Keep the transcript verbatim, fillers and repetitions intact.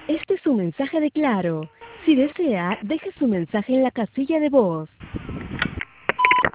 Este es un mensaje de Claro. Si desea, deje su mensaje en la casilla de voz.